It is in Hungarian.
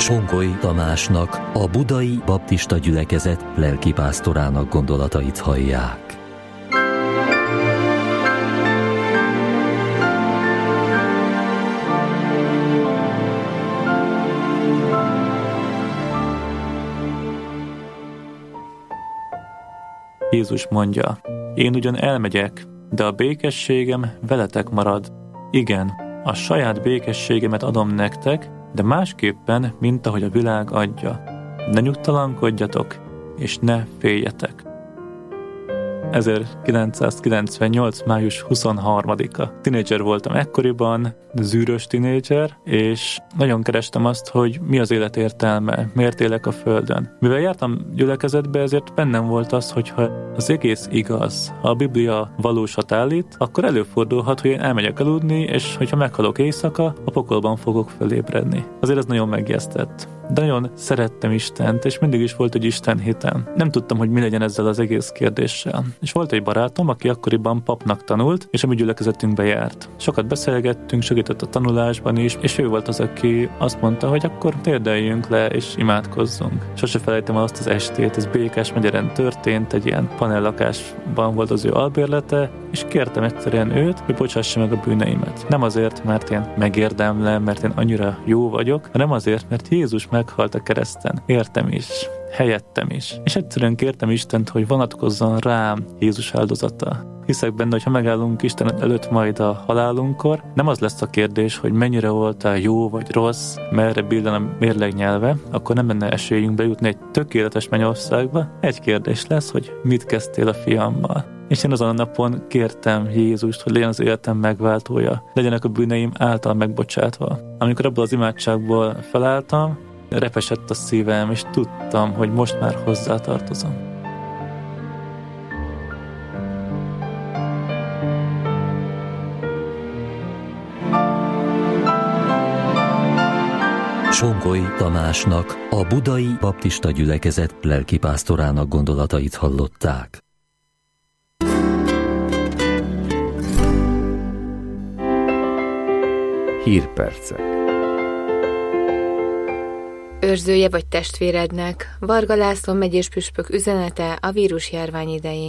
Songoly Tamásnak, a Budai Baptista Gyülekezet lelkipásztorának gondolatait hallják. Jézus mondja: én ugyan elmegyek, de a békességem veletek marad. Igen, a saját békességemet adom nektek, de másképpen, mint ahogy a világ adja. Ne nyugtalankodjatok, és ne féljetek. 1998. május 23-a. Tinédzser voltam ekkoriban, zűrös tinédzser, és nagyon kerestem azt, hogy mi az élet értelme, miért élek a földön. Mivel jártam gyülekezetbe, ezért bennem volt az, hogy ha az egész igaz, ha a Biblia valósat állít, akkor előfordulhat, hogy én elmegyek aludni, és hogyha meghalok éjszaka, a pokolban fogok fölébredni. Azért ez nagyon megjesztett. De nagyon szerettem Istent, és mindig is volt egy Isten hitem. Nem tudtam, hogy mi legyen ezzel az egész kérdéssel. És volt egy barátom, aki akkoriban papnak tanult, és a mi gyülekezetünkbe járt. Sokat beszélgettünk, segített a tanulásban is, és ő volt az, aki azt mondta, hogy akkor térdeljünk le, és imádkozzunk. Sose felejtem el azt az estét, ez Békás megyeren történt, egy ilyen panellakásban volt az ő albérlete, és kértem egyszerűen őt, hogy bocsássa meg a bűneimet. Nem azért, mert én megérdemlem, mert én annyira jó vagyok, hanem azért, mert Jézus meghalt a kereszten. Értem is, helyettem is. És egyszerűen kértem Istent, hogy vonatkozzon rám Jézus áldozata. Hiszek benne, hogy ha megállunk Isten előtt majd a halálunkkor, nem az lesz a kérdés, hogy mennyire voltál jó vagy rossz, merre billen a mérleg nyelve, akkor nem lenne esélyünk bejutni egy tökéletes mennyországba. Egy kérdés lesz, hogy mit kezdtél a fiammal. És én azon a napon kértem Jézust, hogy legyen az életem megváltója, legyenek a bűneim által megbocsátva. Amikor abból az imádságból felálltam, repesett a szívem, és tudtam, hogy most már hozzátartozom. Songoly Tamásnak, a Budai Baptista Gyülekezet lelkipásztorának gondolatait hallották. Hírpercek. Őrzője vagy testvérednek. Varga László megyéspüspök üzenete a vírusjárvány idején.